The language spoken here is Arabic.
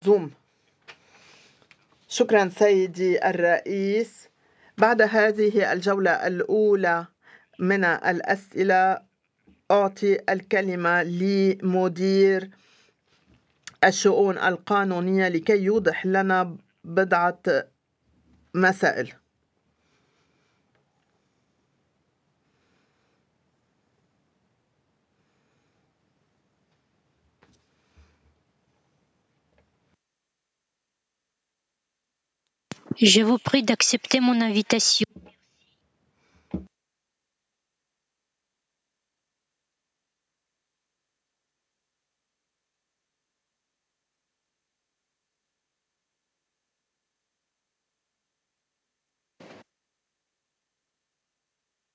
زوم. شكرا سيدي الرئيس. بعد هذه الجولة الأولى من الأسئلة أعطي الكلمة لمدير الشؤون القانونية لكي يوضح لنا بضعة مسائل. Je vous prie d'accepter mon invitation.